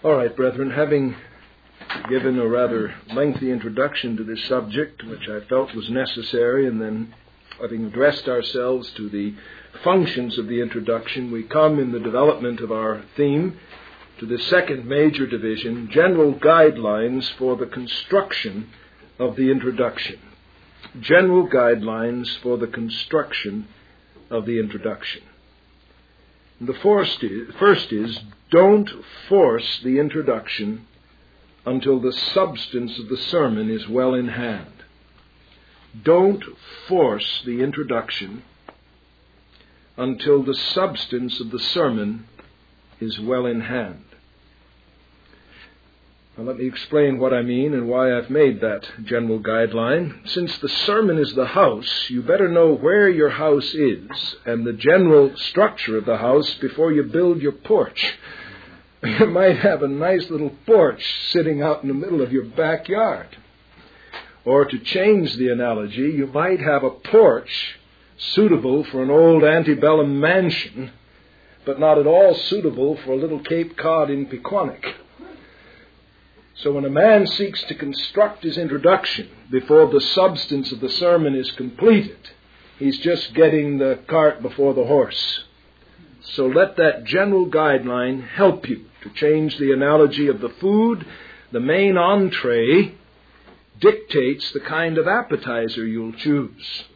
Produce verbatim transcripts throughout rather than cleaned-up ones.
All right, brethren, having given a rather lengthy introduction to this subject, which I felt was necessary, and then having addressed ourselves to the functions of the introduction, we come in the development of our theme to the second major division, general guidelines for the construction of the introduction. General guidelines for the construction of the introduction. The first is, first is, don't force the introduction until the substance of the sermon is well in hand. Don't force the introduction until the substance of the sermon is well in hand. Now let me explain what I mean and why I've made that general guideline. Since the sermon is the house, you better know where your house is and the general structure of the house before you build your porch. You might have a nice little porch sitting out in the middle of your backyard. Or to change the analogy, you might have a porch suitable for an old antebellum mansion, but not at all suitable for a little Cape Cod in Pequannock. So when a man seeks to construct his introduction before the substance of the sermon is completed, he's just getting the cart before the horse. So let that general guideline help you. To change the analogy of the food, the main entree dictates the kind of appetizer you'll choose.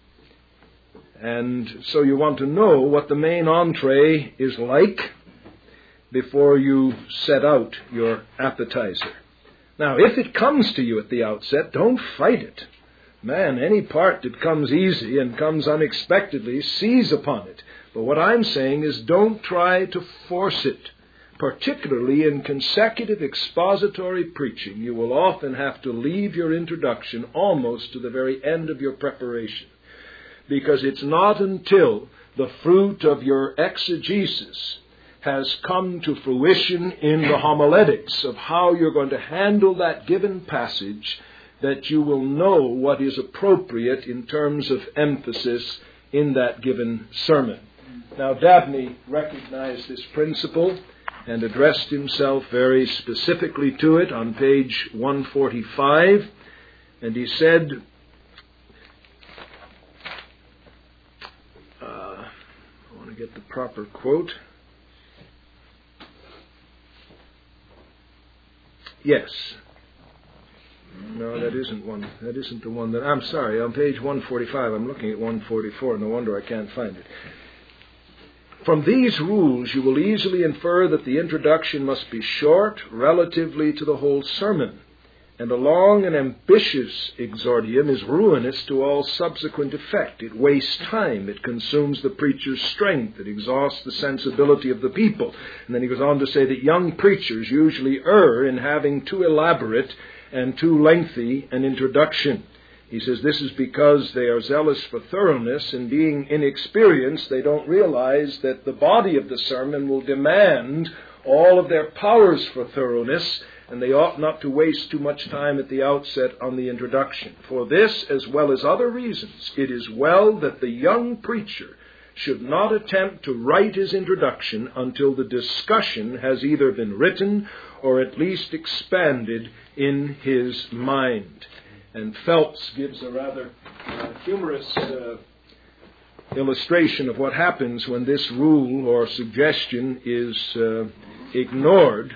And so you want to know what the main entree is like before you set out your appetizer. Now, if it comes to you at the outset, don't fight it. Man, any part that comes easy and comes unexpectedly, seize upon it. But what I'm saying is don't try to force it. Particularly in consecutive expository preaching, you will often have to leave your introduction almost to the very end of your preparation. Because it's not until the fruit of your exegesis has come to fruition in the homiletics of how you're going to handle that given passage that you will know what is appropriate in terms of emphasis in that given sermon. Now, Dabney recognized this principle and addressed himself very specifically to it on page one forty-five, and he said, uh, I want to get the proper quote. Yes. No, that isn't one. That isn't the one that... I'm sorry, on page one forty-five. I'm looking at one forty-four. No wonder I can't find it. From these rules, you will easily infer that the introduction must be short relatively to the whole sermon, and a long and ambitious exordium is ruinous to all subsequent effect. It wastes time. It consumes the preacher's strength. It exhausts the sensibility of the people. And then he goes on to say that young preachers usually err in having too elaborate and too lengthy an introduction. He says this is because they are zealous for thoroughness, and being inexperienced, they don't realize that the body of the sermon will demand all of their powers for thoroughness, and they ought not to waste too much time at the outset on the introduction. For this, as well as other reasons, it is well that the young preacher should not attempt to write his introduction until the discussion has either been written or at least expanded in his mind. And Phelps gives a rather uh, humorous uh, illustration of what happens when this rule or suggestion is uh, ignored.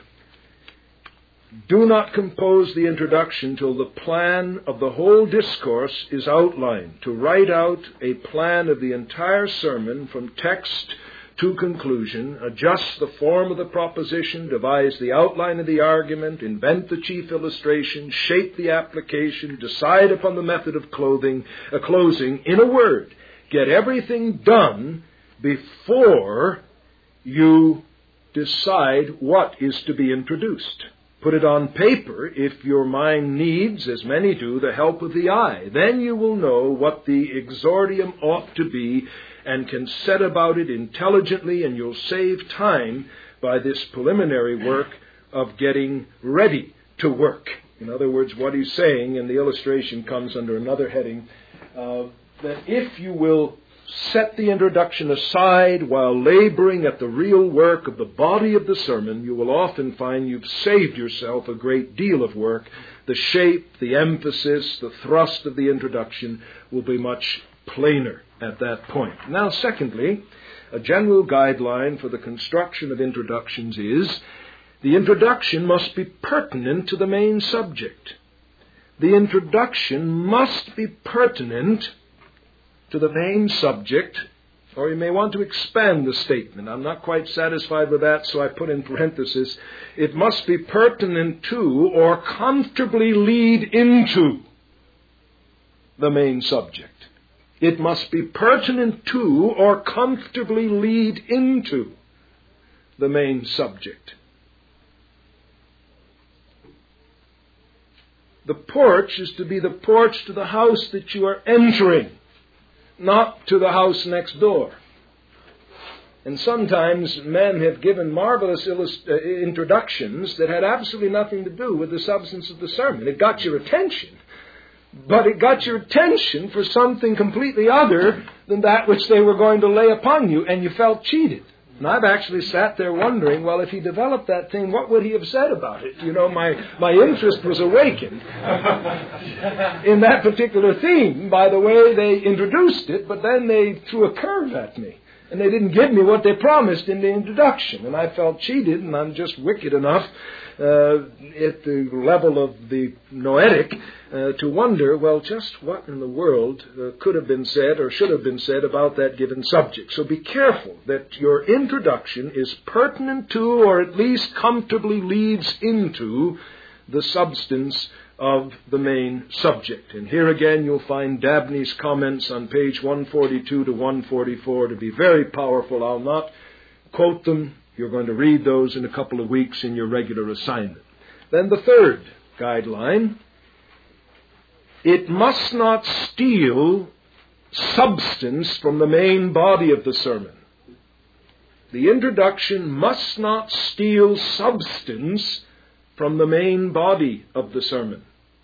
Do not compose the introduction till the plan of the whole discourse is outlined. To write out a plan of the entire sermon from text to conclusion, adjust the form of the proposition, devise the outline of the argument, invent the chief illustration, shape the application, decide upon the method of clothing, uh, closing. In a word, get everything done before you decide what is to be introduced. Put it on paper if your mind needs, as many do, the help of the eye. Then you will know what the exordium ought to be and can set about it intelligently, and you'll save time by this preliminary work of getting ready to work. In other words, what he's saying, and the illustration comes under another heading, uh, that if you will set the introduction aside while laboring at the real work of the body of the sermon, you will often find you've saved yourself a great deal of work. The shape, the emphasis, the thrust of the introduction will be much plainer at that point. Now, secondly, a general guideline for the construction of introductions is the introduction must be pertinent to the main subject. The introduction must be pertinent to the main subject, or you may want to expand the statement. I'm not quite satisfied with that, so I put in parenthesis, it must be pertinent to or comfortably lead into the main subject. It must be pertinent to or comfortably lead into the main subject. The porch is to be the porch to the house that you are entering, not to the house next door. And sometimes men have given marvelous illust- uh, introductions that had absolutely nothing to do with the substance of the sermon. It got your attention, but it got your attention for something completely other than that which they were going to lay upon you, and you felt cheated. And I've actually sat there wondering, well, if he developed that thing, what would he have said about it? You know, my, my interest was awakened in that particular theme by the way they introduced it, but then they threw a curve at me. And they didn't give me what they promised in the introduction. And I felt cheated, and I'm just wicked enough uh, at the level of the noetic uh, to wonder, well, just what in the world uh, could have been said or should have been said about that given subject. So be careful that your introduction is pertinent to, or at least comfortably leads into, the substance of the main subject. And here again you'll find Dabney's comments on page one forty-two to one forty-four to be very powerful. I'll not quote them. You're going to read those in a couple of weeks in your regular assignment. Then the third guideline, it must not steal substance from the main body of the sermon. The introduction must not steal substance from the main body of the sermon.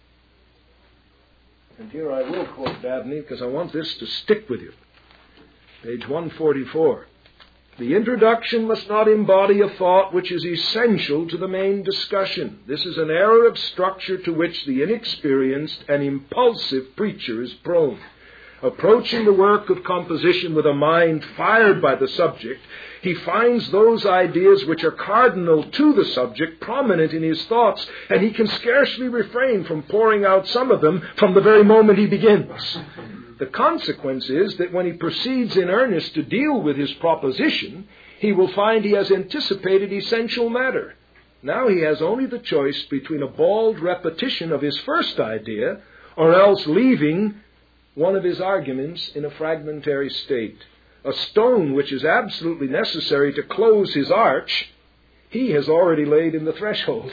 And here I will quote Dabney because I want this to stick with you. Page one forty-four. The introduction must not embody a thought which is essential to the main discussion. This is an error of structure to which the inexperienced and impulsive preacher is prone. Approaching the work of composition with a mind fired by the subject, he finds those ideas which are cardinal to the subject prominent in his thoughts, and he can scarcely refrain from pouring out some of them from the very moment he begins. The consequence is that when he proceeds in earnest to deal with his proposition, he will find he has anticipated essential matter. Now he has only the choice between a bald repetition of his first idea or else leaving one of his arguments in a fragmentary state. A stone which is absolutely necessary to close his arch, he has already laid in the threshold.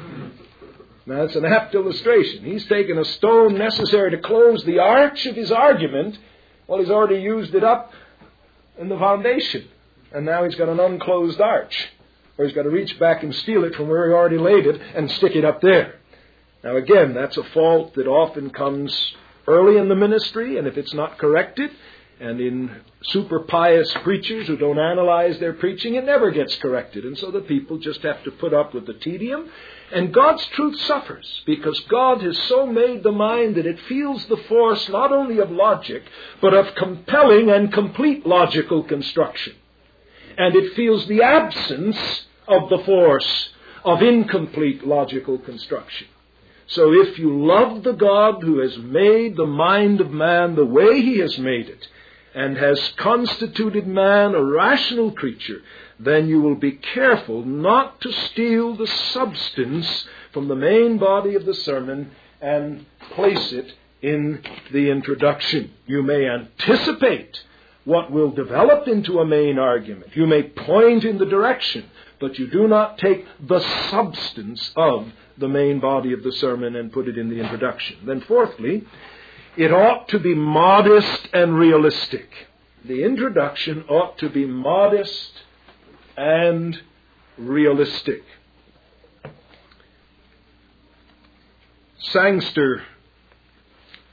Now, it's an apt illustration. He's taken a stone necessary to close the arch of his argument. Well, he's already used it up in the foundation. And now he's got an unclosed arch. Or he's got to reach back and steal it from where he already laid it and stick it up there. Now, again, that's a fault that often comes early in the ministry, and if it's not corrected, and in super pious preachers who don't analyze their preaching, it never gets corrected. And so the people just have to put up with the tedium. And God's truth suffers because God has so made the mind that it feels the force not only of logic, but of compelling and complete logical construction. And it feels the absence of the force of incomplete logical construction. So if you love the God who has made the mind of man the way he has made it, and has constituted man a rational creature, then you will be careful not to steal the substance from the main body of the sermon and place it in the introduction. You may anticipate what will develop into a main argument. You may point in the direction, but you do not take the substance of the main body of the sermon and put it in the introduction. Then fourthly, it ought to be modest and realistic. The introduction ought to be modest and realistic. Sangster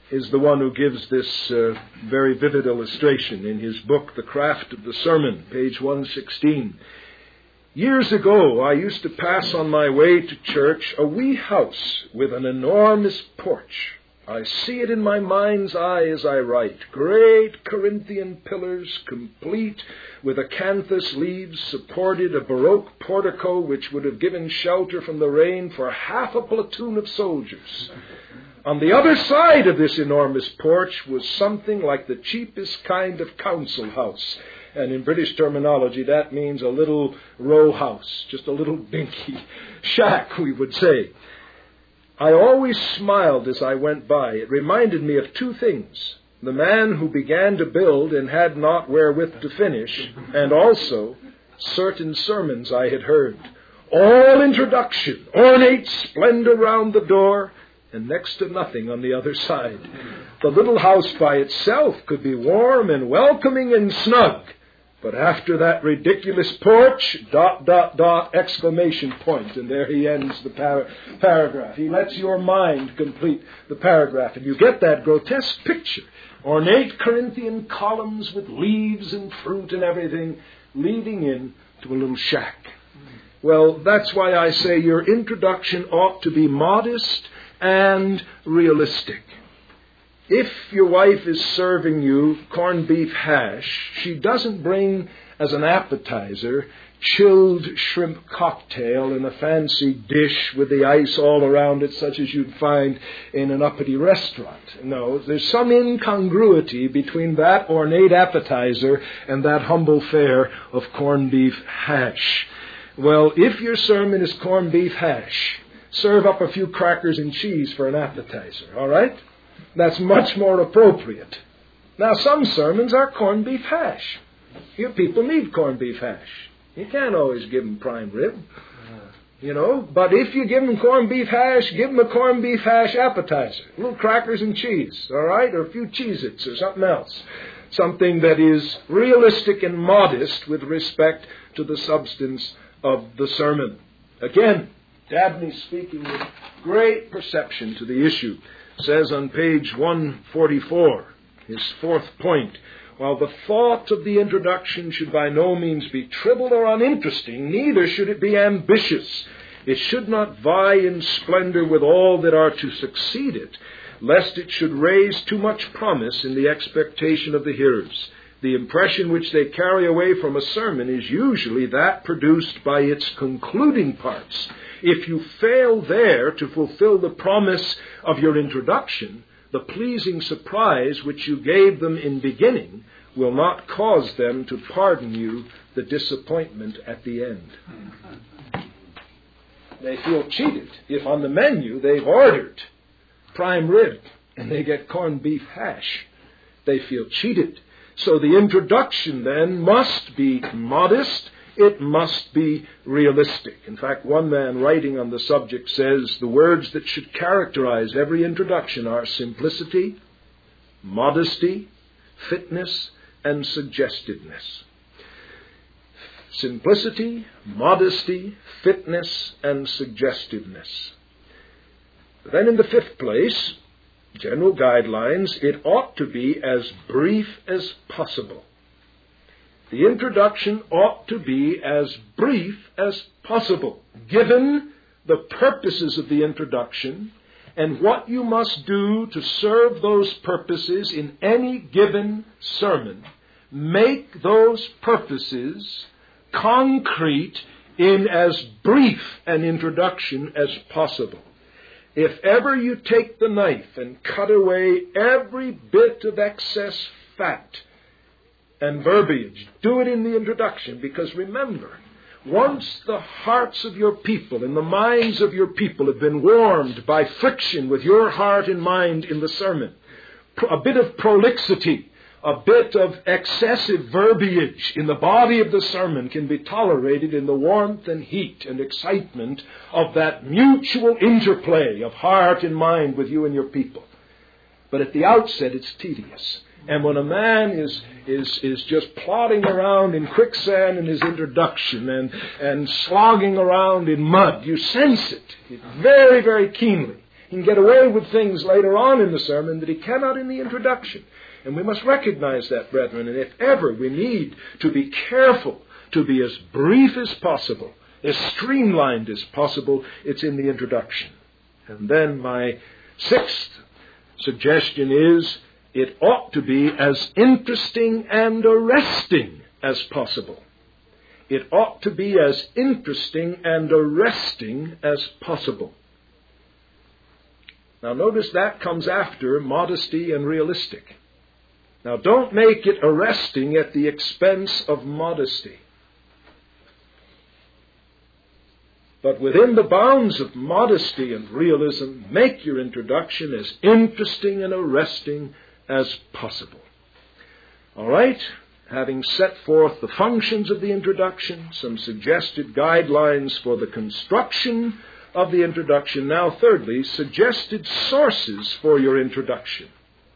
is the one who gives this uh, very vivid illustration in his book, The Craft of the Sermon, page one sixteen. Years ago, I used to pass on my way to church a wee house with an enormous porch. I see it in my mind's eye as I write. Great Corinthian pillars, complete with acanthus leaves, supported a Baroque portico which would have given shelter from the rain for half a platoon of soldiers. On the other side of this enormous porch was something like the cheapest kind of council house. And in British terminology, that means a little row house, just a little dinky shack, we would say. I always smiled as I went by. It reminded me of two things. The man who began to build and had not wherewith to finish, and also certain sermons I had heard. All introduction, ornate splendor round the door, and next to nothing on the other side. The little house by itself could be warm and welcoming and snug. But after that ridiculous porch, dot, dot, dot, exclamation point. And there he ends the par- paragraph. He lets your mind complete the paragraph. And you get that grotesque picture. Ornate Corinthian columns with leaves and fruit and everything leading in to a little shack. Well, that's why I say your introduction ought to be modest and realistic. If your wife is serving you corned beef hash, she doesn't bring as an appetizer chilled shrimp cocktail in a fancy dish with the ice all around it, such as you'd find in an uppity restaurant. No, there's some incongruity between that ornate appetizer and that humble fare of corned beef hash. Well, if your sermon is corned beef hash, serve up a few crackers and cheese for an appetizer, all right? That's much more appropriate. Now, some sermons are corned beef hash. Your people need corned beef hash. You can't always give them prime rib, you know. But if you give them corned beef hash, give them a corned beef hash appetizer. Little crackers and cheese, all right? Or a few Cheez-Its or something else. Something that is realistic and modest with respect to the substance of the sermon. Again, Dabney, speaking with great perception to the issue, says on page one forty-four, his fourth point, while the thought of the introduction should by no means be trivial or uninteresting, neither should it be ambitious. It should not vie in splendor with all that are to succeed it, lest it should raise too much promise in the expectation of the hearers. The impression which they carry away from a sermon is usually that produced by its concluding parts. If you fail there to fulfill the promise of your introduction, the pleasing surprise which you gave them in beginning will not cause them to pardon you the disappointment at the end. They feel cheated if on the menu they've ordered prime rib and they get corned beef hash. They feel cheated. So the introduction then must be modest. It must be realistic. In fact, one man writing on the subject says the words that should characterize every introduction are simplicity, modesty, fitness, and suggestiveness. Simplicity, modesty, fitness, and suggestiveness. Then in the fifth place, general guidelines, it ought to be as brief as possible. The introduction ought to be as brief as possible, given the purposes of the introduction and what you must do to serve those purposes in any given sermon. Make those purposes concrete in as brief an introduction as possible. If ever you take the knife and cut away every bit of excess fat and verbiage, do it in the introduction, because remember, once the hearts of your people and the minds of your people have been warmed by friction with your heart and mind in the sermon, a bit of prolixity, a bit of excessive verbiage in the body of the sermon can be tolerated in the warmth and heat and excitement of that mutual interplay of heart and mind with you and your people. But at the outset, it's tedious. And when a man is is is just plodding around in quicksand in his introduction and, and slogging around in mud, you sense it very, very keenly. He can get away with things later on in the sermon that he cannot in the introduction. And we must recognize that, brethren. And if ever we need to be careful to be as brief as possible, as streamlined as possible, it's in the introduction. And then my sixth suggestion is it ought to be as interesting and arresting as possible. It ought to be as interesting and arresting as possible. Now notice that comes after modesty and realistic. Now don't make it arresting at the expense of modesty. But within the bounds of modesty and realism, make your introduction as interesting and arresting as possible. All right? Having set forth the functions of the introduction, some suggested guidelines for the construction of the introduction. Now, thirdly, suggested sources for your introduction.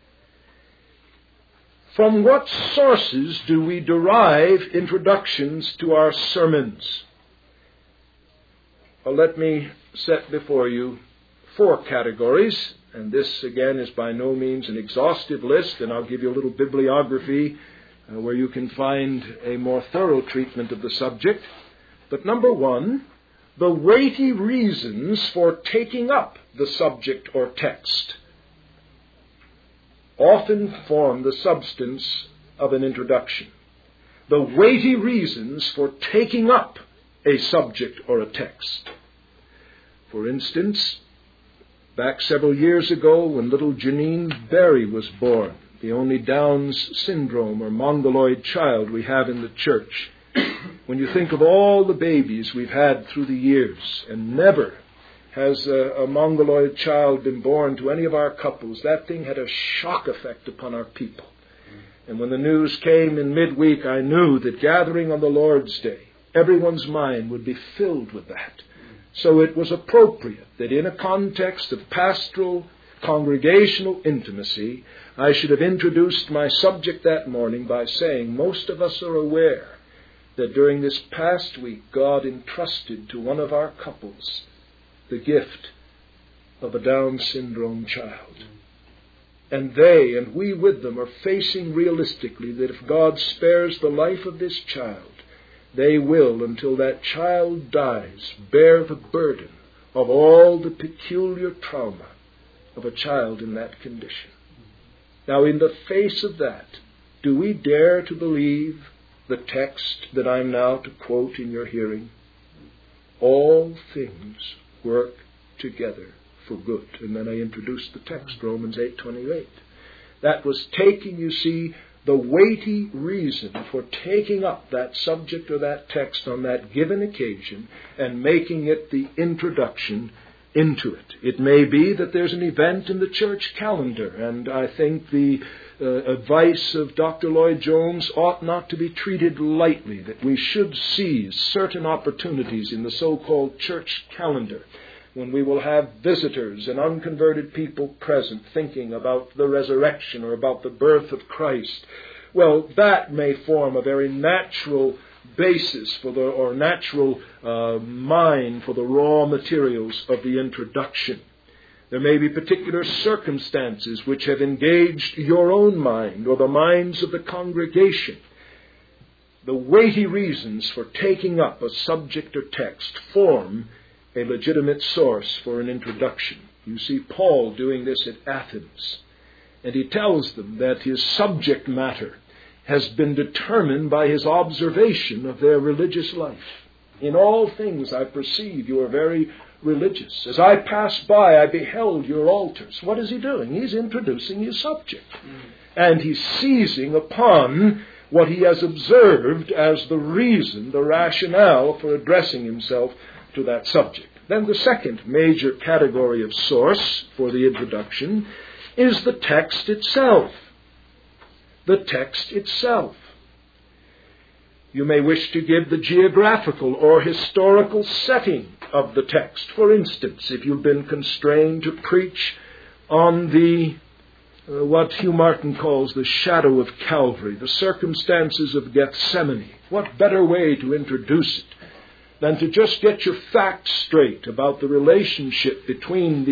From what sources do we derive introductions to our sermons? Well, let me set before you four categories, and this, again, is by no means an exhaustive list, and I'll give you a little bibliography uh, where you can find a more thorough treatment of the subject. But number one, the weighty reasons for taking up the subject or text often form the substance of an introduction. The weighty reasons for taking up a subject or a text. For instance, back several years ago when little Janine Berry was born, the only Down's syndrome or mongoloid child we have in the church, when you think of all the babies we've had through the years, and never has a, a mongoloid child been born to any of our couples, that thing had a shock effect upon our people. And when the news came in midweek, I knew that gathering on the Lord's Day, everyone's mind would be filled with that. So it was appropriate that in a context of pastoral, congregational intimacy, I should have introduced my subject that morning by saying, most of us are aware that during this past week, God entrusted to one of our couples the gift of a Down syndrome child. And they, and we with them, are facing realistically that if God spares the life of this child, they will, until that child dies, bear the burden of all the peculiar trauma of a child in that condition. Now, in the face of that, do we dare to believe the text that I'm now to quote in your hearing? All things work together for good. And then I introduced the text, Romans eight twenty-eight. That was taking, you see, the weighty reason for taking up that subject or that text on that given occasion and making it the introduction into it. It may be that there's an event in the church calendar, and I think the uh, advice of Doctor Lloyd Jones ought not to be treated lightly, that we should seize certain opportunities in the so-called church calendar when we will have visitors and unconverted people present thinking about the resurrection or about the birth of Christ. Well, that may form a very natural basis for the, or natural uh, mine for the raw materials of the introduction. There may be particular circumstances which have engaged your own mind or the minds of the congregation. The weighty reasons for taking up a subject or text form a legitimate source for an introduction. You see Paul doing this at Athens, and he tells them that his subject matter has been determined by his observation of their religious life. In all things I perceive you are very religious. As I passed by, I beheld your altars. What is he doing? He's introducing his subject. Mm. And he's seizing upon what he has observed as the reason, the rationale for addressing himself to that subject. Then the second major category of source for the introduction is the text itself. The text itself. You may wish to give the geographical or historical setting of the text. For instance, if you've been constrained to preach on the uh, what Hugh Martin calls the shadow of Calvary, the circumstances of Gethsemane, what better way to introduce it than to just get your facts straight about the relationship between the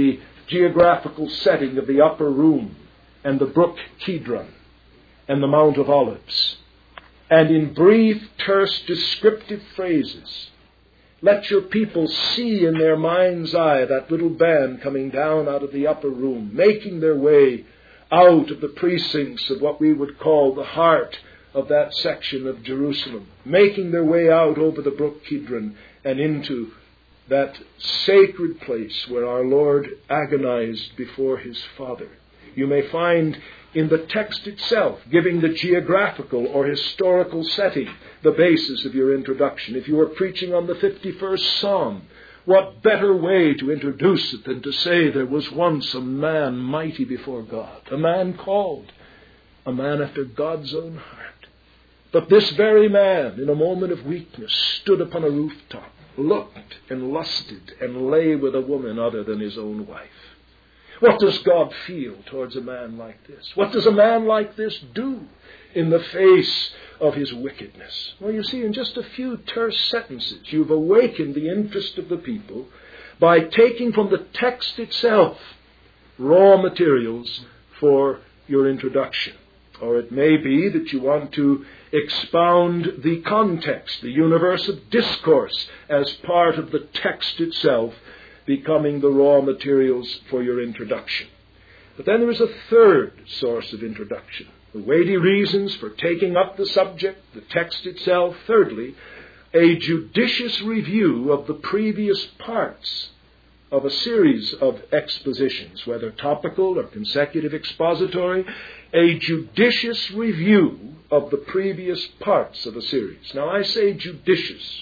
geographical setting of the upper room and the brook Kidron and the Mount of Olives. And in brief, terse, descriptive phrases, let your people see in their mind's eye that little band coming down out of the upper room, making their way out of the precincts of what we would call the heart of that section of Jerusalem, making their way out over the brook Kidron and into that sacred place where our Lord agonized before his Father. You may find in the text itself, giving the geographical or historical setting, the basis of your introduction. If you are preaching on the fifty-first Psalm, what better way to introduce it than to say there was once a man mighty before God, a man called, a man after God's own heart. But this very man, in a moment of weakness, stood upon a rooftop, looked and lusted and lay with a woman other than his own wife. What does God feel towards a man like this? What does a man like this do in the face of his wickedness? Well, you see, in just a few terse sentences, you've awakened the interest of the people by taking from the text itself raw materials for your introduction. Or it may be that you want to expound the context, the universe of discourse, as part of the text itself, becoming the raw materials for your introduction. But then there is a third source of introduction. The weighty reasons for taking up the subject, the text itself. Thirdly, a judicious review of the previous parts of a series of expositions, whether topical or consecutive expository, a judicious review of the previous parts of a series. Now, I say judicious.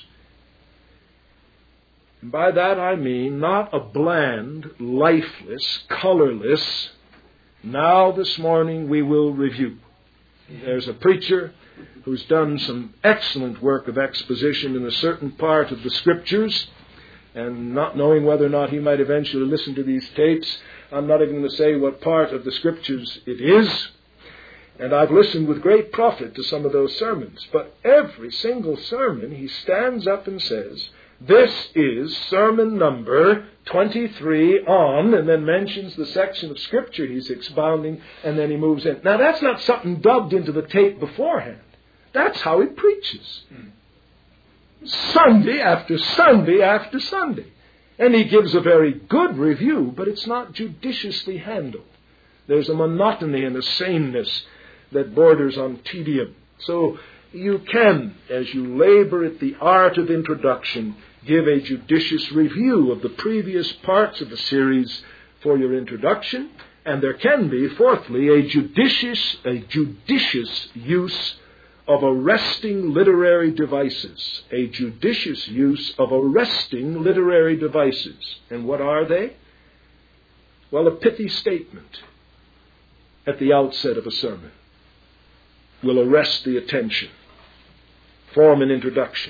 And by that I mean not a bland, lifeless, colorless, now this morning we will review. There's a preacher who's done some excellent work of exposition in a certain part of the Scriptures, and not knowing whether or not he might eventually listen to these tapes, I'm not even going to say what part of the Scriptures it is. And I've listened with great profit to some of those sermons. But every single sermon he stands up and says, this is sermon number twenty-three on, and then mentions the section of Scripture he's expounding, and then he moves in. Now, that's not something dubbed into the tape beforehand. That's how he preaches. Sunday after Sunday after Sunday. And he gives a very good review, but it's not judiciously handled. There's a monotony and a sameness that borders on tedium. So you can, as you labor at the art of introduction, give a judicious review of the previous parts of the series for your introduction. And there can be, fourthly, a judicious, a judicious use of arresting literary devices. A judicious use of arresting literary devices. And what are they? Well, a pithy statement at the outset of a sermon will arrest the attention, form an introduction.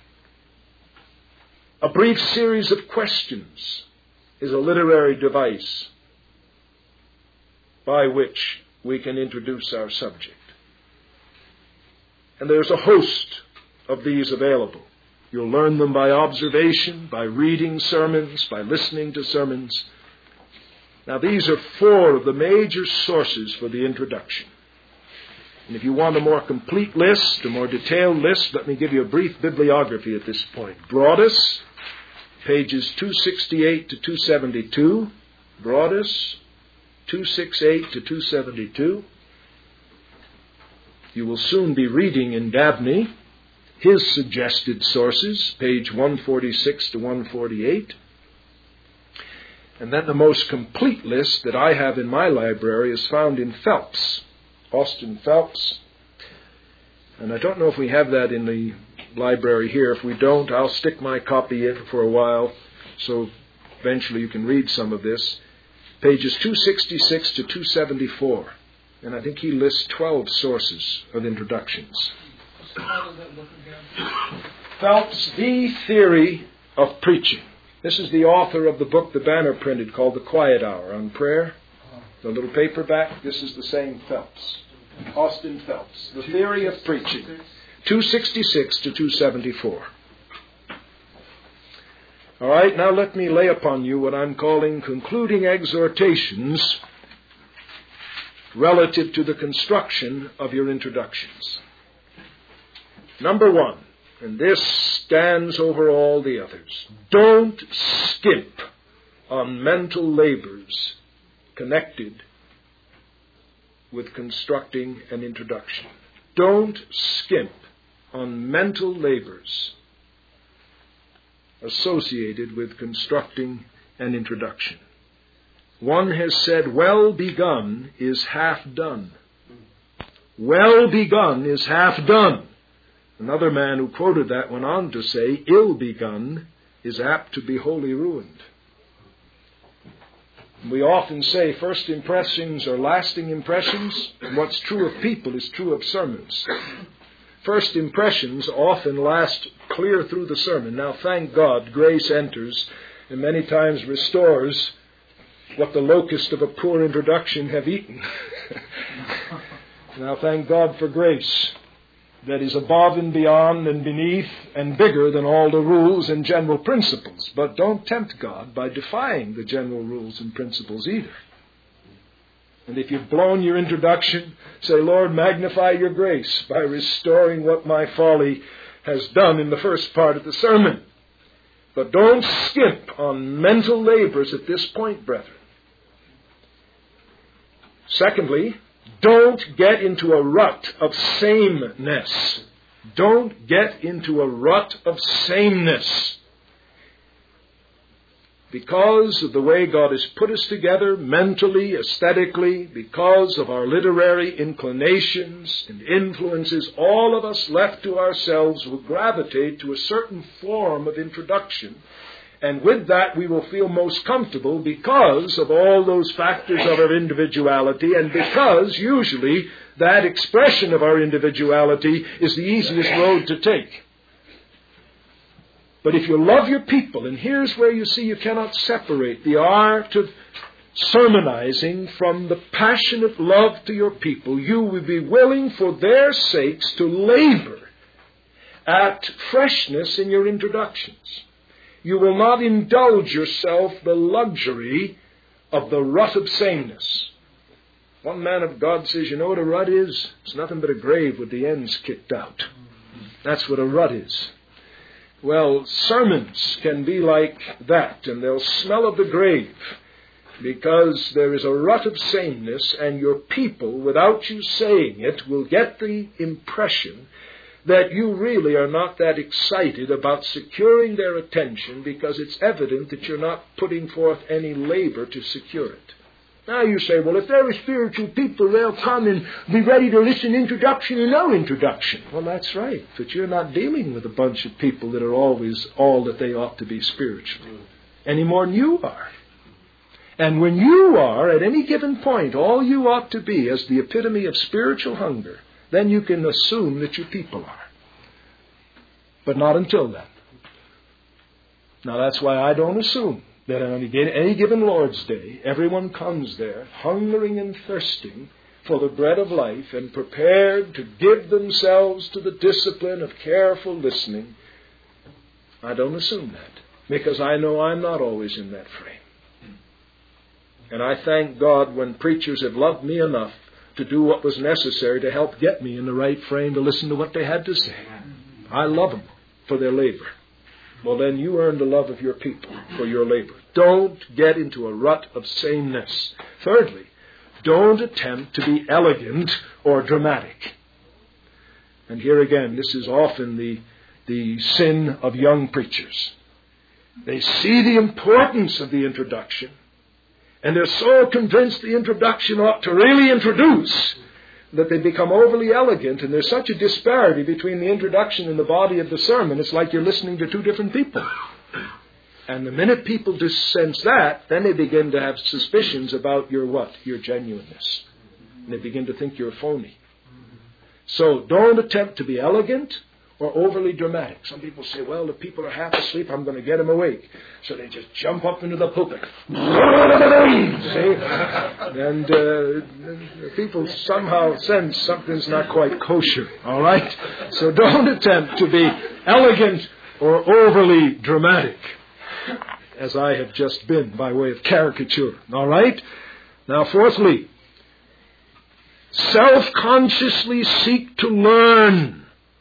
A brief series of questions is a literary device by which we can introduce our subject. And there's a host of these available. You'll learn them by observation, by reading sermons, by listening to sermons. Now, these are four of the major sources for the introduction. And if you want a more complete list, a more detailed list, let me give you a brief bibliography at this point. Broadus, pages two sixty-eight to two seventy-two. Broadus, two sixty-eight to two seventy-two. You will soon be reading in Dabney his suggested sources, page one forty-six to one forty-eight. And then the most complete list that I have in my library is found in Phelps, Austin Phelps. And I don't know if we have that in the library here. If we don't, I'll stick my copy in for a while so eventually you can read some of this. Pages two sixty-six to two seventy-four. And I think he lists twelve sources of introductions. Phelps, The Theory of Preaching. This is the author of the book the Banner printed called The Quiet Hour on Prayer. The little paperback. This is the same Phelps. Austin Phelps. The Theory of Preaching. two sixty-six to two seventy-four. All right, now let me lay upon you what I'm calling concluding exhortations relative to the construction of your introductions. Number one, and this stands over all the others, don't skimp on mental labors connected with constructing an introduction. Don't skimp on mental labors associated with constructing an introduction. One has said, well begun is half done. Well begun is half done. Another man who quoted that went on to say, ill begun is apt to be wholly ruined. We often say first impressions are lasting impressions. And what's true of people is true of sermons. First impressions often last clear through the sermon. Now, thank God, grace enters and many times restores what the locusts of a poor introduction have eaten. Now, thank God for grace that is above and beyond and beneath and bigger than all the rules and general principles. But don't tempt God by defying the general rules and principles either. And if you've blown your introduction, say, Lord, magnify your grace by restoring what my folly has done in the first part of the sermon. But don't skimp on mental labors at this point, brethren. Secondly, don't get into a rut of sameness. Don't get into a rut of sameness. Because of the way God has put us together mentally, aesthetically, because of our literary inclinations and influences, all of us left to ourselves will gravitate to a certain form of introduction. And with that, we will feel most comfortable because of all those factors of our individuality, and because usually that expression of our individuality is the easiest road to take. But if you love your people, and here's where you see you cannot separate the art of sermonizing from the passionate love to your people, you will be willing for their sakes to labor at freshness in your introductions. You will not indulge yourself the luxury of the rut of sameness. One man of God says, you know what a rut is? It's nothing but a grave with the ends kicked out. That's what a rut is. Well, sermons can be like that, and they'll smell of the grave, because there is a rut of sameness, and your people, without you saying it, will get the impression that you really are not that excited about securing their attention, because it's evident that you're not putting forth any labor to secure it. Now you say, well, if they're spiritual people, they'll come and be ready to listen introduction and no introduction. Well, that's right, but you're not dealing with a bunch of people that are always all that they ought to be spiritually, any more than you are. And when you are, at any given point, all you ought to be as the epitome of spiritual hunger, then you can assume that your people are. But not until then. Now that's why I don't assume that on any given Lord's Day, everyone comes there hungering and thirsting for the bread of life and prepared to give themselves to the discipline of careful listening. I don't assume that, because I know I'm not always in that frame. And I thank God when preachers have loved me enough to do what was necessary to help get me in the right frame to listen to what they had to say. I love them for their labor. Well, then you earn the love of your people for your labor. Don't get into a rut of sameness. Thirdly, don't attempt to be elegant or dramatic. And here again, this is often the, the sin of young preachers. They see the importance of the introduction, and they're so convinced the introduction ought to really introduce that they become overly elegant, and there's such a disparity between the introduction and the body of the sermon, it's like you're listening to two different people. And the minute people just sense that, then they begin to have suspicions about your what? Your genuineness. And they begin to think you're a phony. So don't attempt to be elegant or overly dramatic. Some people say, well, the people are half asleep, I'm going to get them awake. So they just jump up into the pulpit. See? And uh, people somehow sense something's not quite kosher. All right? So don't attempt to be elegant or overly dramatic. as I have just been by way of caricature. All right? Now, fourthly, self-consciously seek to learn.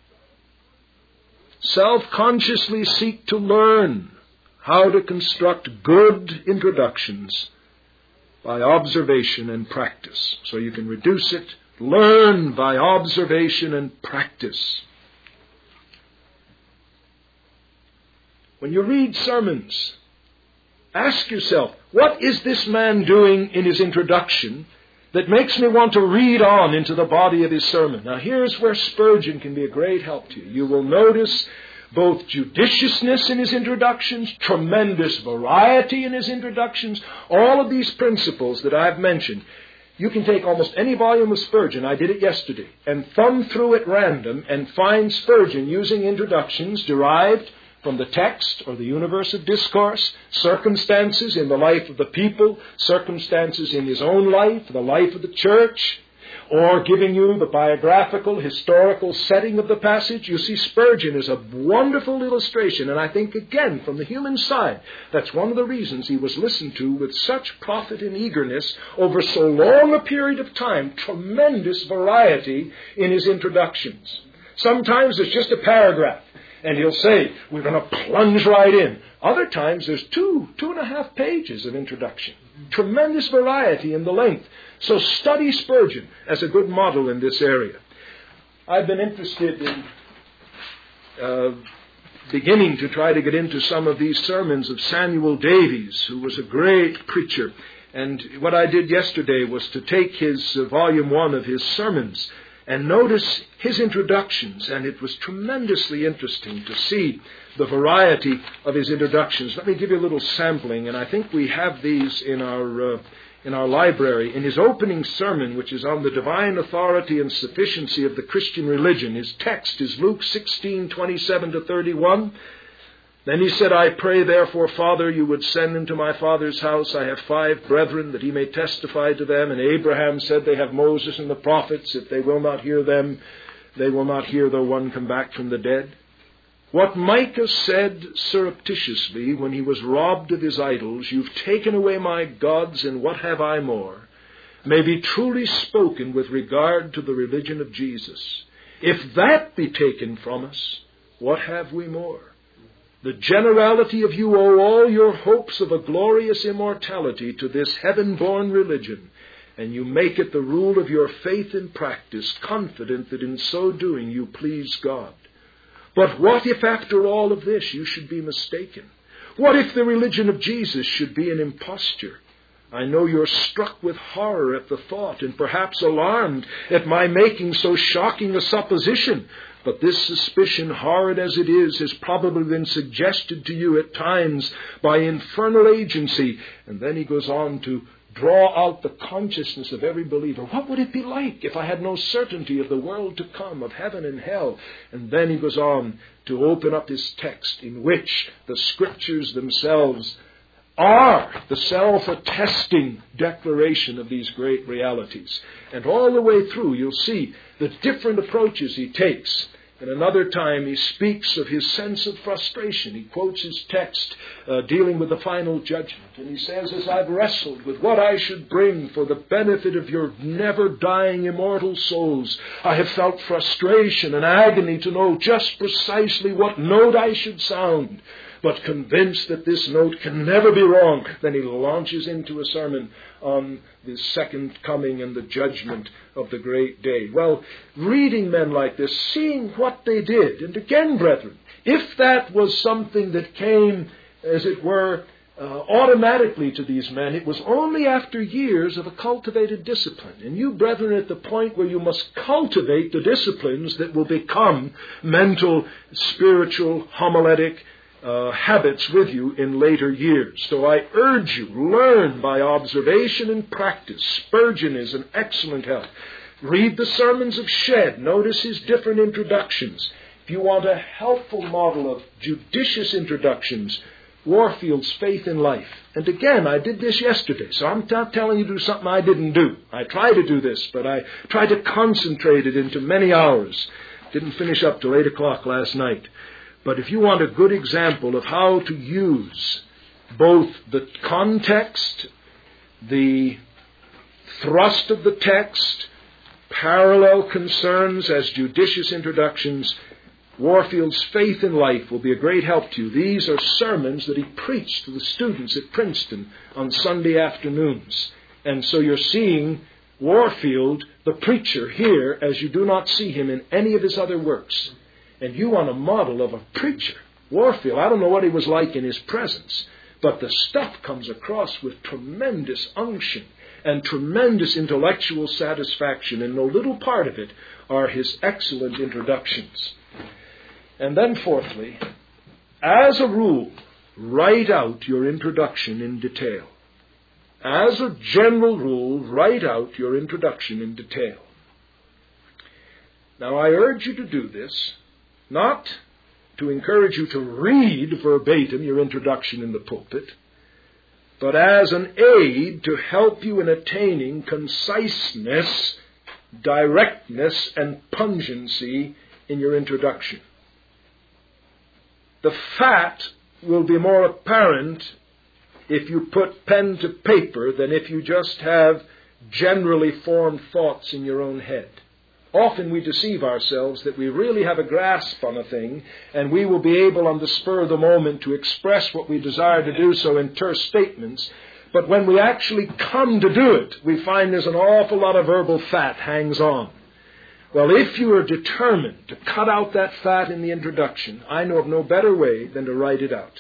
Self-consciously seek to learn how to construct good introductions by observation and practice. So you can reduce it. Learn by observation and practice. When you read sermons, ask yourself, what is this man doing in his introduction that makes me want to read on into the body of his sermon? Now here's where Spurgeon can be a great help to you. You will notice both judiciousness in his introductions, tremendous variety in his introductions, all of these principles that I've mentioned. You can take almost any volume of Spurgeon, I did it yesterday, and thumb through at random and find Spurgeon using introductions derived from the text or the universe of discourse, circumstances in the life of the people, circumstances in his own life, the life of the church, or giving you the biographical, historical setting of the passage. You see, Spurgeon is a wonderful illustration, and I think, again, from the human side, that's one of the reasons he was listened to with such profit and eagerness over so long a period of time. Tremendous variety in his introductions. Sometimes it's just a paragraph, and he'll say, we're going to plunge right in. Other times there's two, two and a half pages of introduction. Tremendous variety in the length. So study Spurgeon as a good model in this area. I've been interested in uh, beginning to try to get into some of these sermons of Samuel Davies, who was a great preacher. And what I did yesterday was to take his uh, volume one of his sermons and notice his introductions, and it was tremendously interesting to see the variety of his introductions. Let me give you a little sampling, and I think we have these in our uh, in our library. In his opening sermon, which is on the divine authority and sufficiency of the Christian religion, his text is Luke sixteen, twenty-seven to thirty-one. Then he said, I pray, therefore, Father, you would send into my father's house. I have five brethren, that he may testify to them. And Abraham said, they have Moses and the prophets. If they will not hear them, they will not hear though one come back from the dead. What Micah said surreptitiously when he was robbed of his idols, you've taken away my gods, and what have I more, may be truly spoken with regard to the religion of Jesus. If that be taken from us, what have we more? The generality of you owe all your hopes of a glorious immortality to this heaven-born religion, and you make it the rule of your faith and practice, confident that in so doing you please God. But what if after all of this you should be mistaken? What if the religion of Jesus should be an imposture? I know you're struck with horror at the thought, and perhaps alarmed at my making so shocking a supposition. But this suspicion, horrid as it is, has probably been suggested to you at times by infernal agency. And then he goes on to draw out the consciousness of every believer. What would it be like if I had no certainty of the world to come, of heaven and hell? And then he goes on to open up his text, in which the Scriptures themselves are the self-attesting declaration of these great realities. And all the way through, you'll see the different approaches he takes. And another time he speaks of his sense of frustration. He quotes his text uh, dealing with the final judgment. And he says, as I've wrestled with what I should bring for the benefit of your never-dying immortal souls, I have felt frustration and agony to know just precisely what note I should sound. But convinced that this note can never be wrong, then he launches into a sermon on the second coming and the judgment of the great day. Well, reading men like this, seeing what they did, and again, brethren, if that was something that came, as it were, uh, automatically to these men, it was only after years of a cultivated discipline. And you, brethren, at the point where you must cultivate the disciplines that will become mental, spiritual, homiletic, Uh, habits with you in later years. So I urge you, learn by observation and practice. Spurgeon is an excellent help. Read the sermons of Shedd. Notice his different introductions. If you want a helpful model of judicious introductions, Warfield's Faith in Life. And again, I did this yesterday, so I'm not telling you to do something I didn't do. I tried to do this, but I tried to concentrate it into many hours. Didn't finish up till eight o'clock last night. But if you want a good example of how to use both the context, the thrust of the text, parallel concerns as judicious introductions. Warfield's Faith in Life will be a great help to you. These are sermons that he preached to the students at Princeton on Sunday afternoons. And so you're seeing Warfield, the preacher, here as you do not see him in any of his other works. And you want a model of a preacher. Warfield, I don't know what he was like in his presence, but the stuff comes across with tremendous unction and tremendous intellectual satisfaction, and no little part of it are his excellent introductions. And then fourthly, as a rule, write out your introduction in detail. As a general rule, write out your introduction in detail. Now, I urge you to do this, not to encourage you to read verbatim your introduction in the pulpit, but as an aid to help you in attaining conciseness, directness, and pungency in your introduction. The fat will be more apparent if you put pen to paper than if you just have generally formed thoughts in your own head. Often we deceive ourselves that we really have a grasp on a thing, and we will be able on the spur of the moment to express what we desire to do so in terse statements. But when we actually come to do it, we find there's an awful lot of verbal fat hangs on. Well, if you are determined to cut out that fat in the introduction, I know of no better way than to write it out.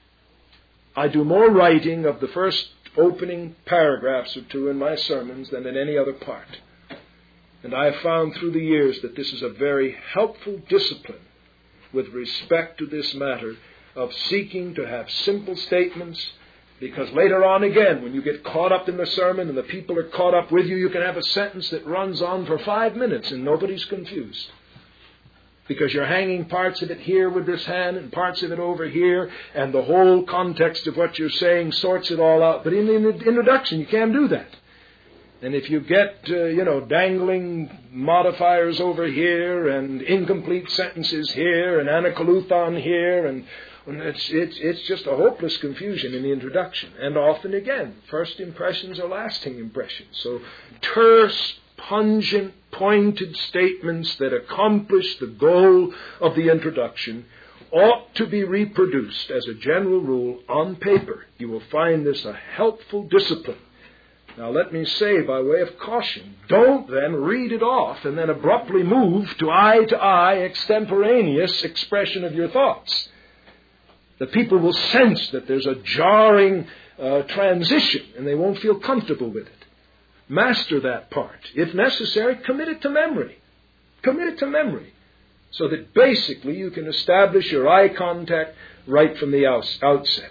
I do more writing of the first opening paragraphs or two in my sermons than in any other part. And I have found through the years that this is a very helpful discipline with respect to this matter of seeking to have simple statements, because later on again, when you get caught up in the sermon and the people are caught up with you, you can have a sentence that runs on for five minutes and nobody's confused. Because you're hanging parts of it here with this hand and parts of it over here, and the whole context of what you're saying sorts it all out. But in the introduction, you can't do that. And if you get, uh, you know, dangling modifiers over here and incomplete sentences here and anakaleuthon here, and, and it's, it's, it's just a hopeless confusion in the introduction. And often, again, first impressions are lasting impressions. So terse, pungent, pointed statements that accomplish the goal of the introduction ought to be reproduced as a general rule on paper. You will find this a helpful discipline. Now let me say by way of caution, don't then read it off and then abruptly move to eye-to-eye extemporaneous expression of your thoughts. The people will sense that there's a jarring uh, transition and they won't feel comfortable with it. Master that part. If necessary, commit it to memory. Commit it to memory so that basically you can establish your eye contact right from the outset.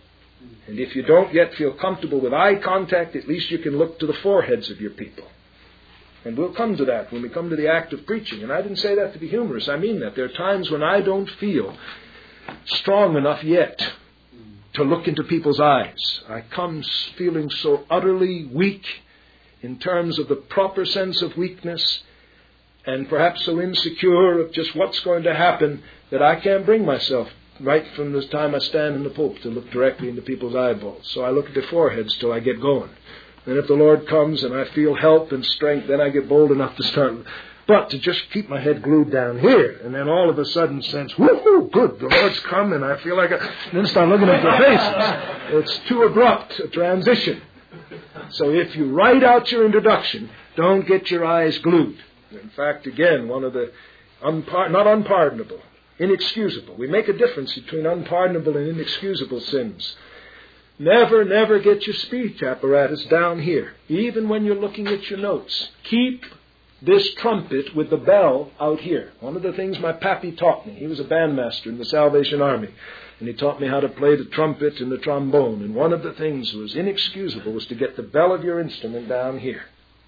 And if you don't yet feel comfortable with eye contact, at least you can look to the foreheads of your people. And we'll come to that when we come to the act of preaching. And I didn't say that to be humorous. I mean that. There are times when I don't feel strong enough yet to look into people's eyes. I come feeling so utterly weak in terms of the proper sense of weakness, and perhaps so insecure of just what's going to happen that I can't bring myself right from the time I stand in the pulpit to look directly into people's eyeballs. So I look at their foreheads till I get going. Then if the Lord comes and I feel help and strength, then I get bold enough to start. But to just keep my head glued down here, and then all of a sudden sense, woohoo, good, the Lord's come, and I feel like I... And then start looking at their faces. It's too abrupt a transition. So if you write out your introduction, don't get your eyes glued. In fact, again, one of the, unpar- not unpardonable, inexcusable. We make a difference between unpardonable and inexcusable sins. Never, never get your speech apparatus down here, even when you're looking at your notes. Keep this trumpet with the bell out here. One of the things my pappy taught me, he was a bandmaster in the Salvation Army, and he taught me how to play the trumpet and the trombone. And one of the things that was inexcusable was to get the bell of your instrument down here.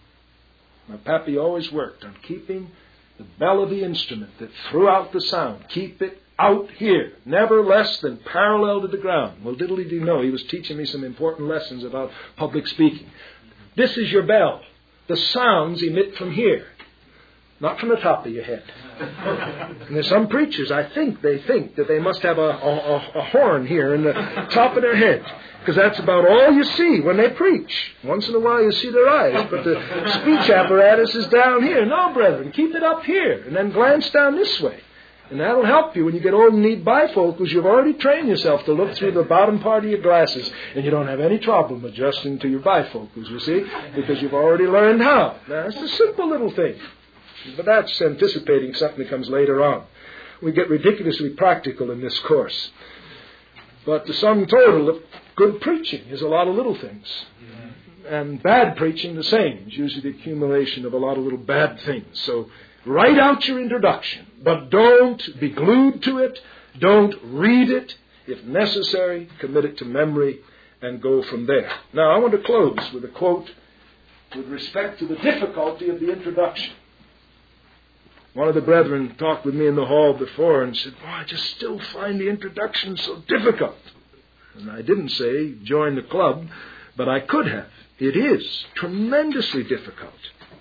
My pappy always worked on keeping the bell of the instrument that threw out the sound. Keep it out here, never less than parallel to the ground. Well, little did he know, he was teaching me some important lessons about public speaking. This is your bell. The sounds emit from here. not from the top of your head. And there's some preachers, I think, they think that they must have a, a, a horn here in the top of their head, because that's about all you see when they preach. Once in a while you see their eyes, but the speech apparatus is down here. No, brethren, keep it up here, and then glance down this way. And that'll help you when you get old and need bifocals. You've already trained yourself to look through the bottom part of your glasses, and you don't have any problem adjusting to your bifocals, you see, because you've already learned how. Now, it's a simple little thing, but that's anticipating something that comes later on. We get ridiculously practical in this course. But the sum total of good preaching is a lot of little things. And bad preaching the same. It's usually the accumulation of a lot of little bad things. So write out your introduction, but don't be glued to it. Don't read it. If necessary, commit it to memory and go from there. Now, I want to close with a quote with respect to the difficulty of the introduction. One of the brethren talked with me in the hall before and said, "Boy, I just still find the introduction so difficult." And I didn't say join the club, but I could have. It is tremendously difficult.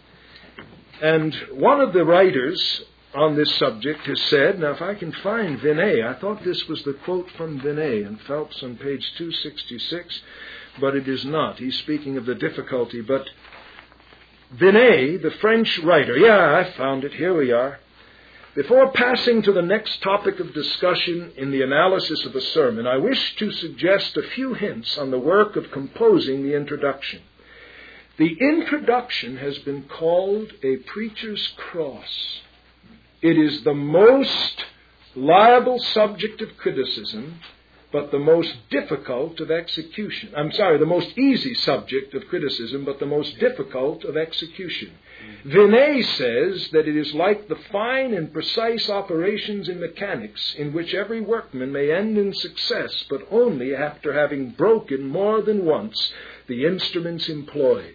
And one of the writers on this subject has said, now if I can find Vinay, I thought this was the quote from Vinay in Phelps on page two sixty-six, but it is not. He's speaking of the difficulty, but Vinay, the French writer, yeah, I found it, here we are. Before passing to the next topic of discussion in the analysis of a sermon, I wish to suggest a few hints on the work of composing the introduction. The introduction has been called a preacher's cross. It is the most liable subject of criticism, but the most difficult of execution. I'm sorry, the most easy subject of criticism, but the most difficult of execution. Vinay says that it is like the fine and precise operations in mechanics, in which every workman may end in success, but only after having broken more than once the instruments employed.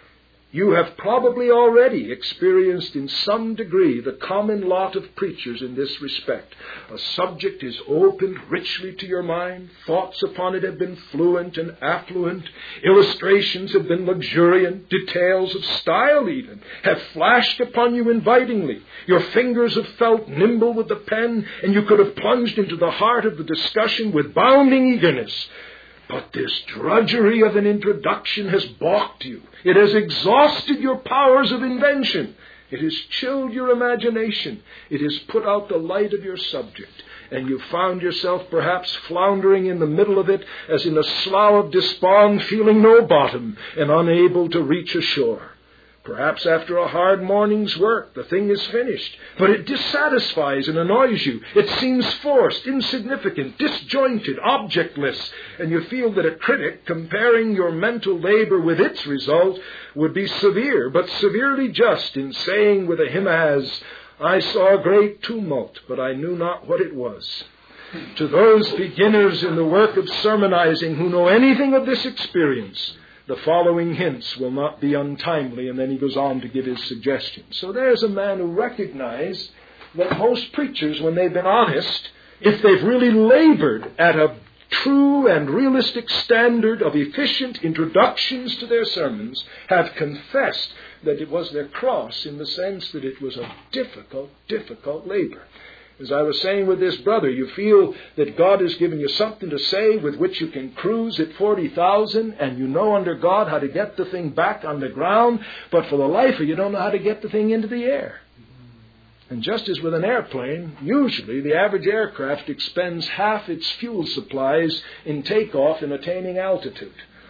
You have probably already experienced in some degree the common lot of preachers in this respect. A subject is opened richly to your mind. Thoughts upon it have been fluent and affluent. Illustrations have been luxuriant. Details of style even have flashed upon you invitingly. Your fingers have felt nimble with the pen, and you could have plunged into the heart of the discussion with bounding eagerness. But this drudgery of an introduction has balked you. It has exhausted your powers of invention. It has chilled your imagination. It has put out the light of your subject. And you found yourself perhaps floundering in the middle of it as in a slough of despond, feeling no bottom and unable to reach a shore. Perhaps after a hard morning's work, the thing is finished, but it dissatisfies and annoys you. It seems forced, insignificant, disjointed, objectless, and you feel that a critic, comparing your mental labor with its result, would be severe, but severely just in saying with a hymn as, "I saw a great tumult, but I knew not what it was." To those beginners in the work of sermonizing who know anything of this experience, the following hints will not be untimely, and then he goes on to give his suggestions. So there's a man who recognized that most preachers, when they've been honest, if they've really labored at a true and realistic standard of efficient introductions to their sermons, have confessed that it was their cross in the sense that it was a difficult, difficult labor. As I was saying with this brother, you feel that God has given you something to say with which you can cruise at forty thousand, and you know under God how to get the thing back on the ground, but for the life of you, you don't know how to get the thing into the air. And just as with an airplane, usually the average aircraft expends half its fuel supplies in takeoff and attaining altitude.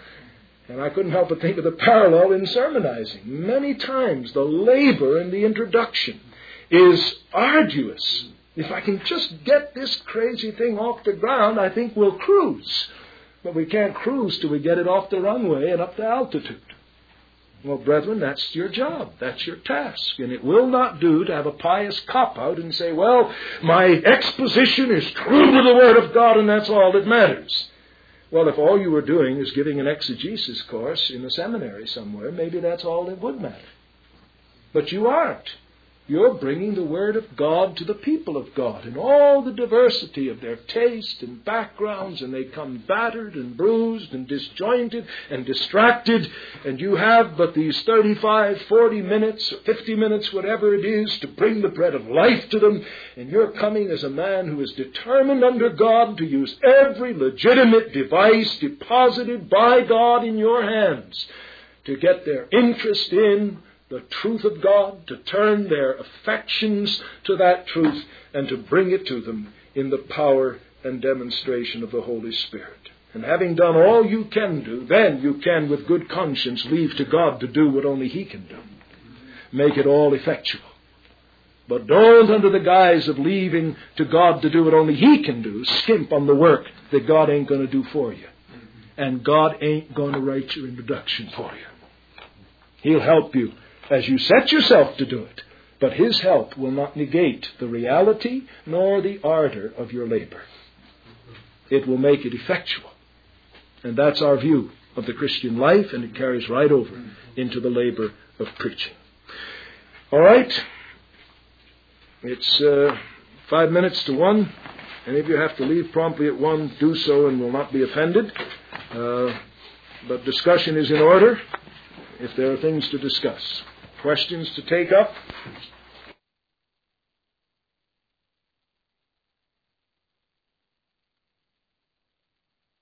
And I couldn't help but think of the parallel in sermonizing. Many times the labor in the introduction is arduous. If I can just get this crazy thing off the ground, I think we'll cruise. But we can't cruise till we get it off the runway and up to altitude. Well, brethren, that's your job. That's your task. And it will not do to have a pious cop-out and say, well, my exposition is true to the Word of God and that's all that matters. Well, if all you were doing is giving an exegesis course in a seminary somewhere, maybe that's all that would matter. But you aren't. You're bringing the Word of God to the people of God in all the diversity of their taste and backgrounds, and they come battered and bruised and disjointed and distracted, and you have but these thirty-five, forty minutes, or fifty minutes, whatever it is, to bring the bread of life to them, and you're coming as a man who is determined under God to use every legitimate device deposited by God in your hands to get their interest in the truth of God, to turn their affections to that truth, and to bring it to them in the power and demonstration of the Holy Spirit. And having done all you can do, then you can with good conscience leave to God to do what only He can do. Make it all effectual. But don't, under the guise of leaving to God to do what only He can do, skimp on the work that God ain't going to do for you. And God ain't going to write your introduction for you. He'll help you as you set yourself to do it, but His help will not negate the reality nor the ardor of your labor. It will make it effectual. And that's our view of the Christian life, and it carries right over into the labor of preaching. All right. It's uh, five minutes to one. Any of you have to leave promptly at one, do so and will not be offended. Uh, but discussion is in order if there are things to discuss. Questions to take up?